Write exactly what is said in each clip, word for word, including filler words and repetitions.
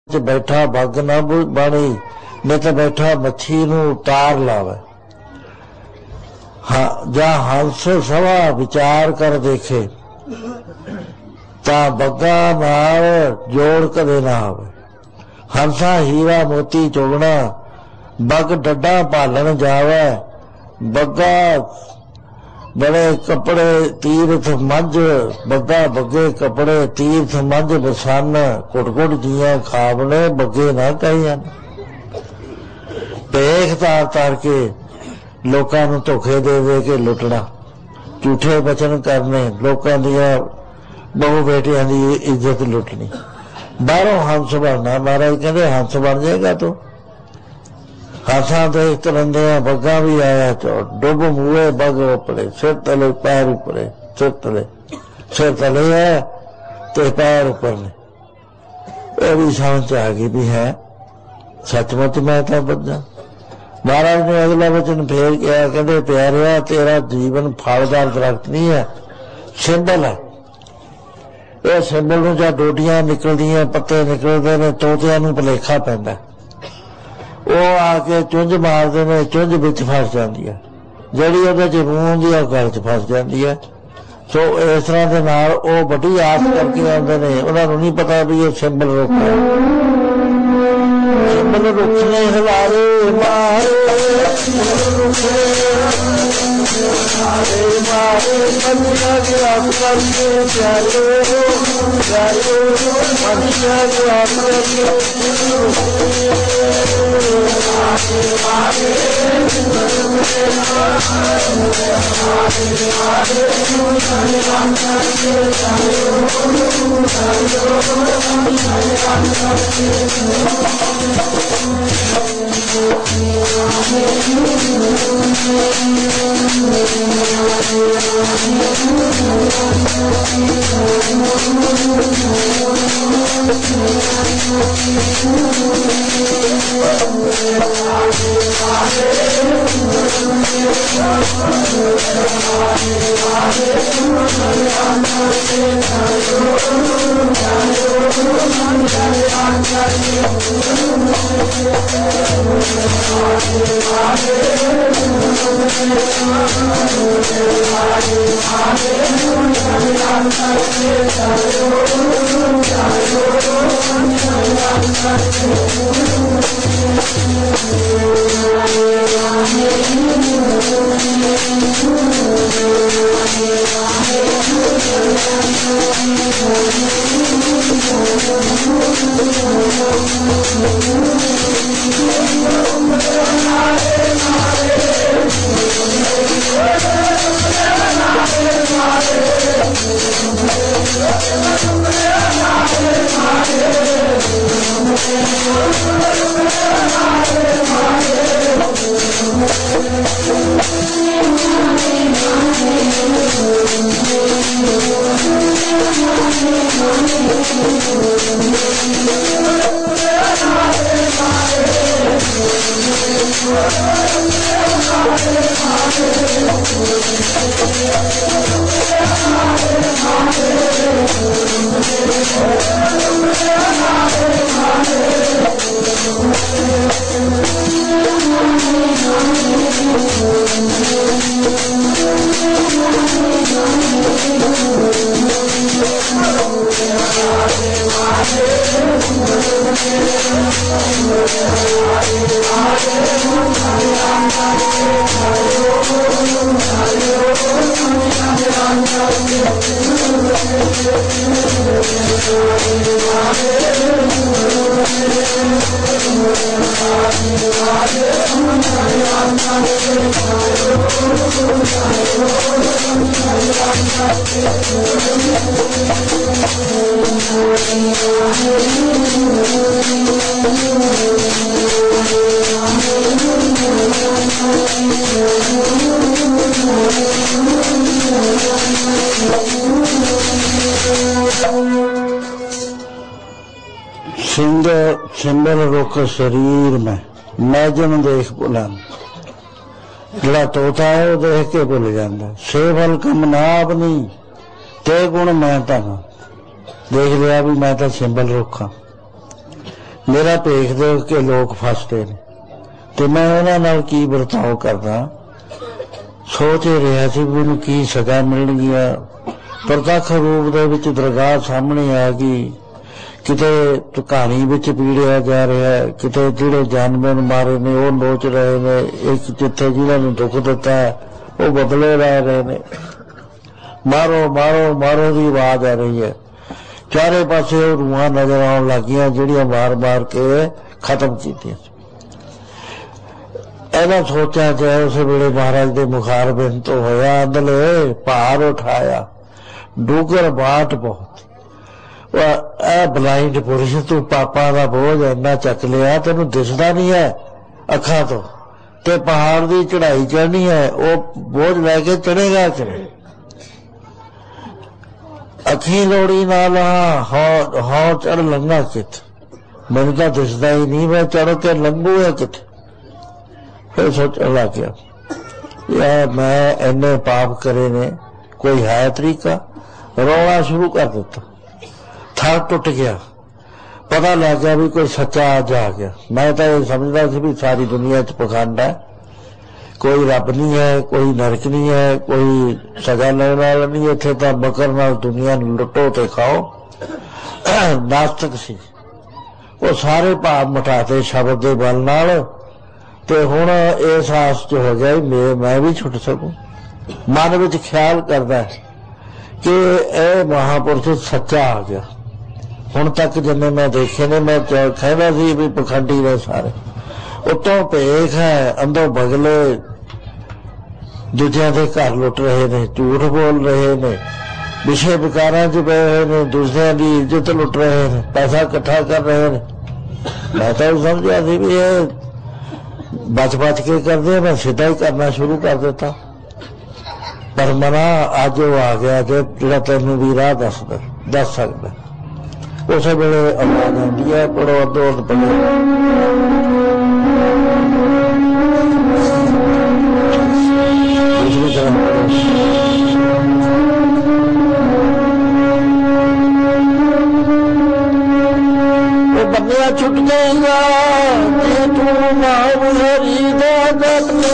बैठा बग न बनी, नहीं तो बैठा मच्छी नूं तार लावे। हाँ, जा हंस सवा विचार कर देखे ता बग्गा नाल जोड़ कदे ना आवे। हंसा हीरा मोती चुगना, बग डड्डा पालन जावे। बग्गा बड़े कपड़े तीर्थ मंझ, बग्गा बग्गे कपड़े तीर्थ मंझ बसन। कुट कुट जियां खावने बग्गे ना कहियां। पेख तार तार के लोकां नूं धोखे दे दे के लुटना, झूठे वचन करने, लोकां दियां बहु बेटियां दी इज्जत लुटनी। बाहरों हंस बनना, महाराज कहते हंस बन जाएगा तू। हाथा देख तरंदे बग्गा भी आया चो, डुब मुए बग उपड़े, सिर तले पैर उपरे, सिर तले सिर तले है तो पैर ऊपर ने। ये भी समझ आ गई भी है सचमुच मैं तो बजा। महाराज ने अगला वचन फेर किया, कहते प्यारिया तेरा जीवन फलदार दरख्त नहीं है, सिंबल है। ये सिंबल नूं जा डोडियां निकलदियां, पत्ते निकलदे ने, तोतियां नूं भुलेखा पैंदा, वो आके चुंझ मारते ने, चुंझ विच फस जाती है, जिहड़ी उहदे च रूह हुंदी है गल च फस जाती है। सो इस तरह दे नाल वो बड़ी आस करके आउंदे ने, उन्हां नूं नहीं पता भी ये सिंबल रुख है। सिंबल रुख ने हिलारे मारे, मारे मारे मनिया के आप करके प्यारे प्यारे, मनिया के आप करके सिंबल रुख शरीर में मैजन देख बुलंद, जिहड़ा तोता है वो देख के भुल जाता। सेवल कम नाब नहीं ते गुण मैं तां देख लिया भी मैं तो सिंबल रुख हाँ। मेरा भेख देख के लोग फसते ने ते मैं उन्हां नाल की बर्ताव करदा सोच ही रहा सी मैनूं की सज़ा मिलणगियां। प्रतख रूप दे विच दरगाह सामने आ गई, किते कहानी विच पीड़िया जा रहा है, किते जिहड़े जानवर मारे ने वो नोच रहे ने, एक जिथे जिन्हां नूं दुख दिता है वो बदले लै रहे ने। मारो मारो मारो की आवाज आ रही है, चारे पासे रूहां नजर आउण लगियां जिहड़ियां मार मार के खत्म कीतियां। इन्हां सोचां च उस वेले महाराज दे मुखार बिंद तो होया, अंदले भार उठाया, डूगर बाट बहुत। ब्लाइंड पुरुष तू पापा का बोझ इन्ना चक लिया, तेनू दिसदा नहीं है अखा तो, ते पहाड़ की चढ़ाई चढ़नी है, वो बोझ लैके चढ़ेगा चढ़े। अखी लोड़ी नाल हौ हौ चढ़ लंघा कित, मैनू तो दिसदा ही नहीं, मैं चढ़ के लंघू है कित। फिर सोचने लग गया यार मैं इन्ने पाप करे ने, कोई है तरीका। रोना शुरू कर दिता, थर टुट गया, पता लग गया भी कोई सच्चा अज आ गया। मैं तो ये समझदा सी भी सारी दुनिया च पखंड है, कोई रब नहीं है, कोई नरक नहीं है, कोई सजा लेने वाला नहीं। इत्थे तां बकर नाल दुनिया नूं लुटो ते खाओ। नास्तिक सी, वो सारे भाव मिटाते शब्द दे बल नाल, ते हुण इस आस च हो गया मैं मैं भी छुट सकूं। मन विच ख्याल करदा कि यह महापुरुष सच्चा आ गया। हुण तक जिन्ने मैं देखे ने, मैं कहना सी भी पखंडी ने सारे, उत्तों भेख है, अंदरों बगले, दूजियां दे घर लुट रहे ने, झूठ बोल रहे ने, विषय विकारां च पए होए ने, दूसरियां दी इज्जत लुट रहे ने, पैसा इकट्ठा कर रहे ने। मैं तो समझा सी भी ये बच बच के करदे, मैं सीधा ही करना शुरू कर दिता। पर मना अज वो आ गया जो जिहड़ा तैनूं भी राह दस दस सकदा। उस वेले आवाज आती है, पढ़ो अद्धो अध पढ़ो। दूसरी तरफ वो बन्निया छुट जाएगा जे तू नाम हरी दा दत्ते।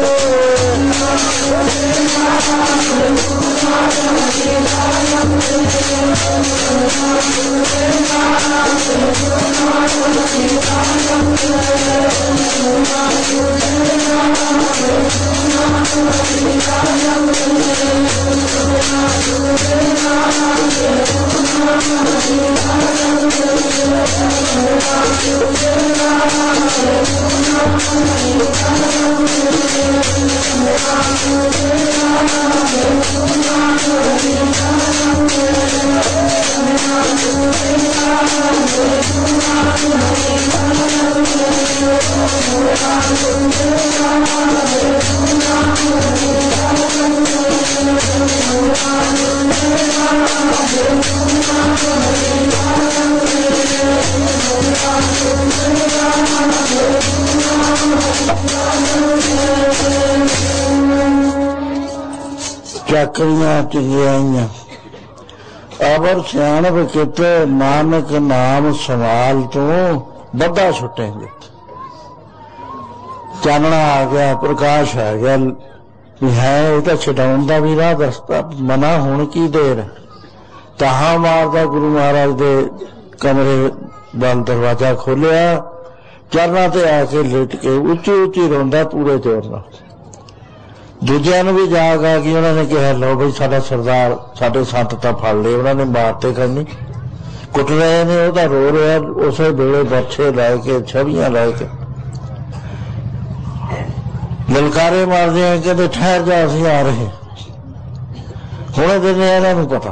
चाकरियां चिगियाइयां अबर सियाणप कित, नानक नाम संभाल तू बद्दा छुटेंगे। चानना आ गया, प्रकाश आ गया, है ये तो छुटाउण दा भी राह दसदा। मना हुण की देर, ताहा मारदा गुरु महाराज दे कमरे वाल दरवाजा खोलिया, चरना ते आके लेट के उच्ची उच्ची रोंदा पूरे जोर नाल। दूजिया भी जाग आ गई, उन्होंने कहा लो भाई साडा सरदार साडे संत तां फड़ लए, उन्होंने मारते करनी, कुट रहे ने, वो रो रहा। उस वेले बर्छे लैके छवियां लैके ललकारे मारदे हैं, कहते ठहर जा असीं आ रहे। हुणे दिने इन्हां पता,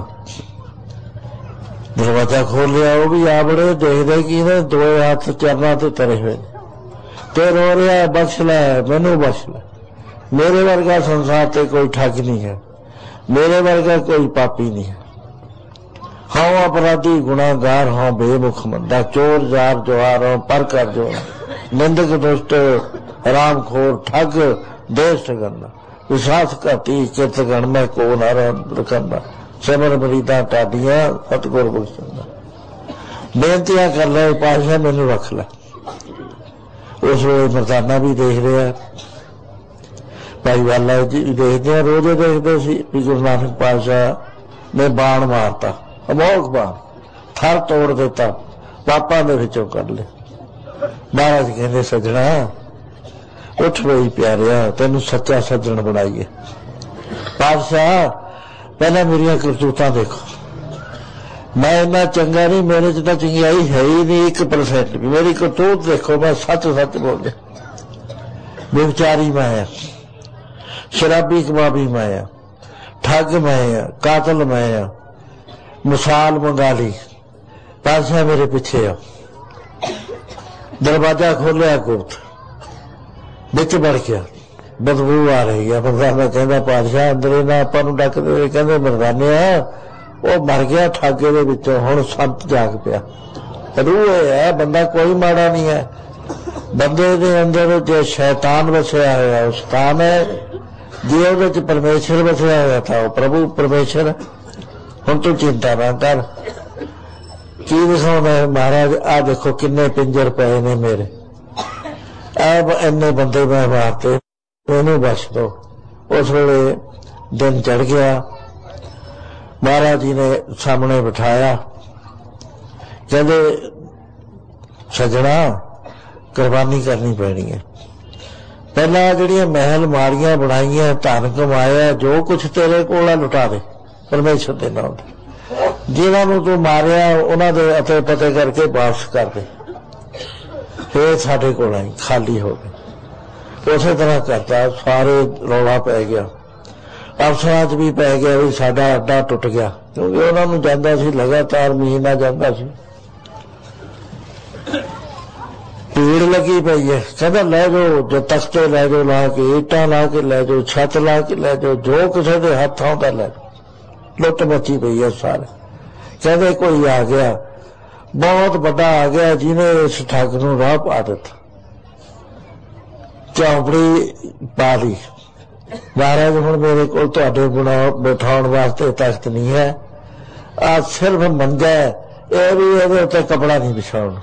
दरवाजा खोल लिया, वो भी आ बड़े, देखते की ने दो हाथ चरना ते तरे हुए ते रो रहा, बख्श लै मैनू बख्श लै, मेरे वर्गा संसार ते कोई ठग नहीं है, मेरे वर्गा कोई पापी नहीं है। हाँ अपराधी गुनाहगार, हाँ बेमुख मंदा, चोर जार जुआर, हाँ पर कर जो, निंदक दुष्ट हरामखोर ठग देश ठगंदा, विश्वासघाती चित गण में को न रखंदा, सिमर मरीदा टाडियां सतगुर बख्शंदा। बेनतियां कर ले पातशाह मैनू रख लै। उस वेले मरदाना भी देख रहा, भाई वाला जी देखते रोजे देखते सी भी गुरु नानक पातशाह ने बाण मारता, अमोघ बाण, थर तोड़ दिता, पापां दे विचों कढ ले। महाराज कहते सजना उठ बई प्यारिया, तेनू सच्चा सज्जन बनाइए। पातशाह पहले मेरिया करतूतां देखो, मैं इन्ना चंगा नहीं, मेरे च तां चंगियाई है ही नहीं एक परसेंट भी। मेरी करतूत देखो, मैं सच सच बोल दे, बेविचारी मैं आ, शराबी कबाबी मैं आ, ठग मैं आ, कातल मैं आ, मिसाल मंगा ली। पातशाह मेरे पीछे आ, दरवाजा खोलिया, गुप्त बिच बढ़ गया, बदबू आ रही है। मरदाना कहता पातशाह अंदर ना आपां नूं डक दे। कहंदे मरदाने वो मर गया ठागे दे विचों, हुण संत जाग पिया। रूह है, बंदा कोई माड़ा नहीं है। बंदे दे अंदर जो शैतान वसिया होया वो शैतान है, जे उहदे च परमेश्वर वसिया होया था वो प्रभु परमेश्वर। हुण तू चिंता ना कर। की दिखाउंदा है महाराज, आ देखो किन्ने पिंजर पए ने मेरे, ऐ इन्ने बंदे मैं मारते, मैनू बख्श दो। उस वेले दिन चढ़ गया, महाराज जी ने सामने बिठाया, कहते सजना कुर्बानी करनी पैनी है। पहला जिहड़ियां महल माड़ियां बनाइयां, धन कमाया, जो कुछ तेरे कोल लुटा दे परमेश्वर दे नाम ते। जिन्हां नूं तूं मारिया उन्हां दे अते पते करके वापस कर दे, फिर साडे कोल आई, खाली हो गए। उसे तरह करता, सारे रौला पै गया, अफसरां च भी पै गया भी साडा अड्डा टुट गया, क्योंकि उन्हां नूं जांदा सी लगातार महीना जांदा सी। भीड़ लगी पई है, कहंदा लै जाओ, जो तख्ते लै जाओ ला के, ईटां ला के लै जाओ, छत ला के लै जाओ, जो किसी दे हत्थ आउंदा लै जाओ। लुट मची पई है सारे। कहंदे कोई आ गया, बहुत बड़ा आ गया, जिन्हें इस ठग नूं राह पा दिता, चौपड़ी पा ली। महाराज हुण मेरे कोल तुहाडे बिठाउण वास्ते तख्त नहीं है, आ सिर्फ मंजा है, यह भी इहदे उत्ते कपड़ा नहीं बिछाउणा।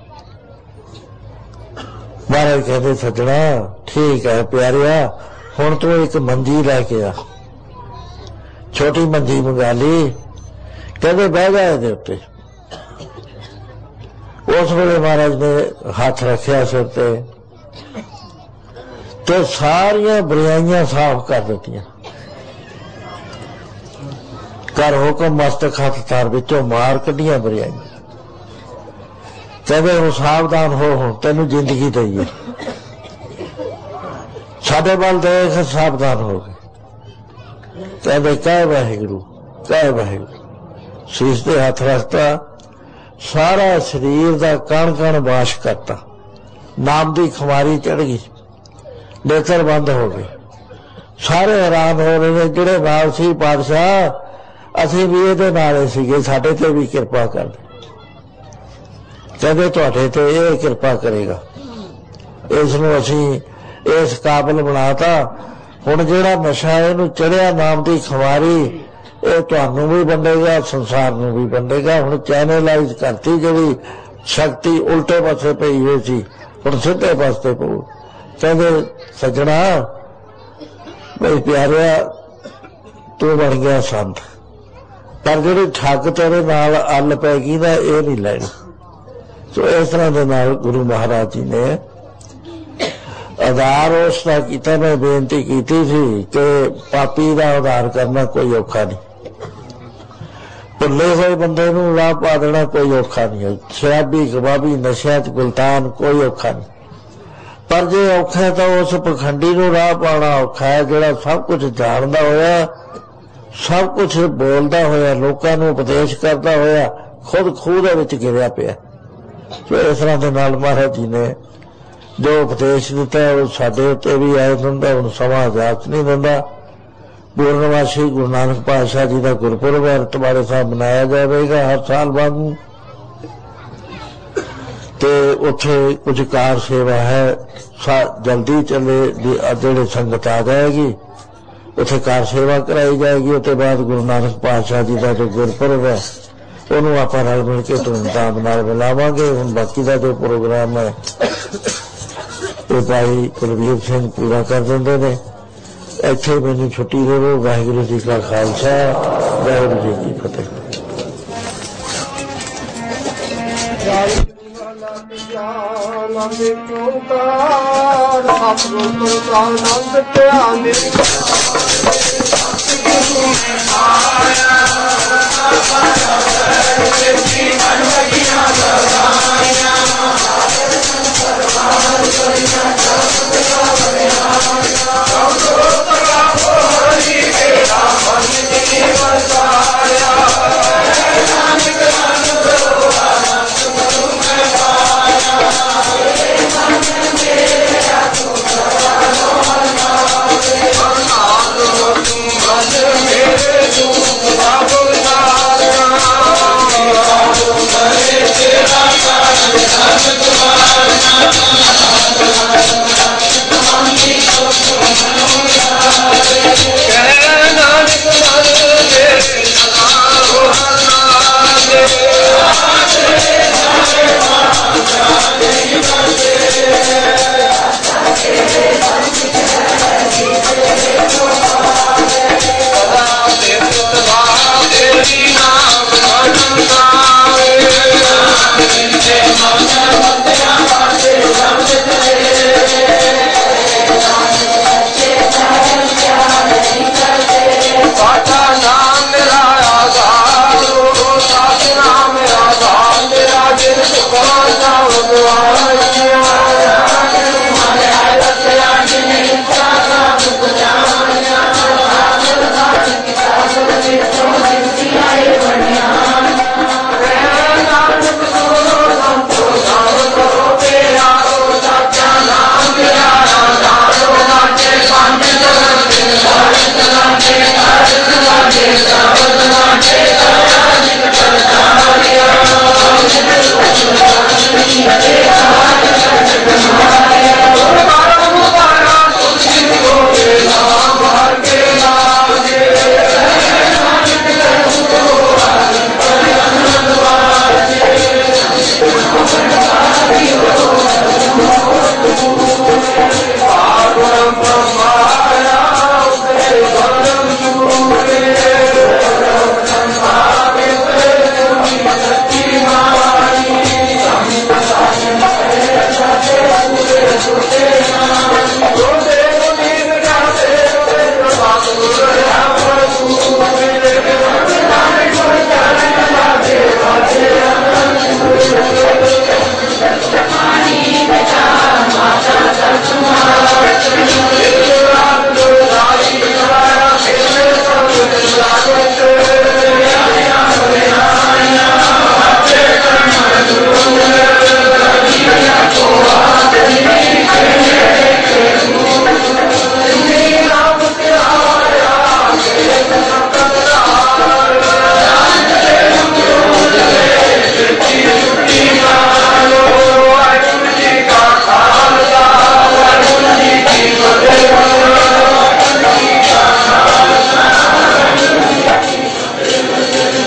महाराज कहते सज्जणा ठीक है प्यारिया, हुण तू एक मंजी लैके आ। छोटी मंजी मंगा ली, कहते बह जा इहदे उत्ते। उस वेले महाराज ने हाथ रखिया सिर ते, तो सारिया बुराइयां साफ कर दित्तियां। कर हुक्म मस्तक हथ तार विचों मार कढ़ियां बुराइयां। कहते हुण सावधान हो, हुण तैनूं जिंदगी दईए, साडे वल देख, सावधान हो गए। कहते कह वाहिगुरू, कह वाहिगुरू। शीश ते हथ रखता, सारा शरीर दा कण कण वाश करता, नाम दी खुमारी चढ़ गई, नेत्र बंद हो गए। सारे हैरान हो रहे ने, जिहड़े नाल सी पातशाह असीं भी इहदे नाल सीगे, साडे ते भी किरपा कर दे। कहते तुहाडे ते इह किरपा करेगा, इसनूं असीं इस काबिल बनाता। हुण जिहड़ा नशा इहनूं चढ़िया नाम दी खुमारी, ਇਹ ਤੁਹਾਨੂੰ भी वंडेगा, संसार नूं भी वंडेगा। हुण चैनलाइज करती जिहड़ी शक्ति उल्टे पासे पई होई सी, हुण सिद्धे पासे पऊ। कहंदे सज्जणा बई प्यारिया तू बन गया संत, पर जिहड़ी ठग तेरे नाल अल पै गई ना, ये नहीं लैनी। तो इस तरह दे नाल गुरु महाराज जी ने आधार उसका किया। मैं बेनती की थी कि पापी का आधार करना कोई औखा नहीं, भुले हुए बंदे नूं राह पा देना कोई औखा नहीं है। शराबी कबाबी नशे च गुलतान कोई औखा नहीं, पर जे औखा है तो उस पखंडी नूं राह पाना औखा है, जिहड़ा सब कुछ जानदा होया, सब कुछ बोलदा होया, लोकां नूं उपदेश करदा होया, खुद खूह दे विच गिरिया पिया। तो इस तरह दे नाल महाराज जी ने जो उपदेश दिता वो साडे उत्ते भी आए दिंदा। हुण समां इजाजत नहीं दिंदा। पूर्णवासी गुरु नानक पातशाह जी का गुरपुरब है, तुम्हारे साथ मनाया जाएगा हर साल बाद। तो उत्थे कुछ कार सेवा है, जल्दी चले जिहड़े संगत आ जाएगी, उत्थे कार सेवा कराई जाएगी। उसके बाद गुरु नानक पातशाह जी का जो गुरपुरब है ਉਹਨੂੰ ਆਪਾਂ ਨਾਲ ਮਿਲ ਕੇ ਧੂਮਧਾਮ ਨਾਲ ਮਿਲਾਵਾਂਗੇ। ਹੁਣ ਬਾਕੀ ਦਾ ਜੋ ਪ੍ਰੋਗਰਾਮ ਹੈ ਇਹ ਭਾਈ ਕੁਲਵੀਰ ਸਿੰਘ ਪੂਰਾ ਕਰ ਦਿੰਦੇ ਨੇ। ਇੱਥੇ ਮੈਨੂੰ ਛੁੱਟੀ ਦੇਵੋ। ਵਾਹਿਗੁਰੂ ਜੀ ਕਾ ਖਾਲਸਾ, ਵਾਹਿਗੁਰੂ ਜੀ ਕੀ ਫਤਿਹ।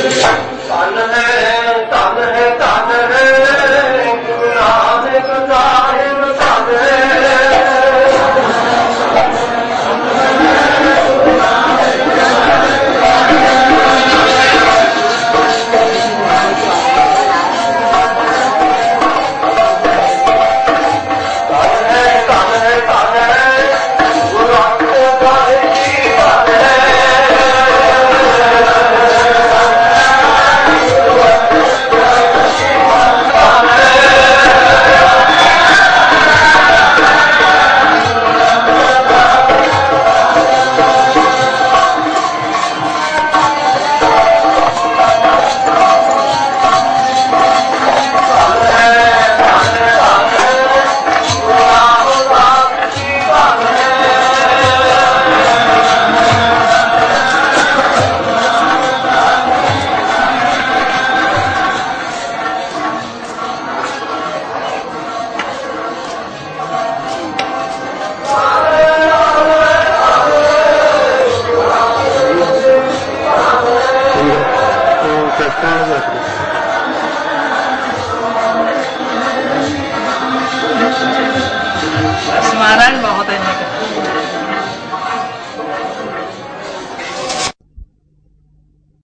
ਧਨ ਹੈ ਧਨ ਹੈ ਗੁਰੂ ਨਾਨਕ ਦਾ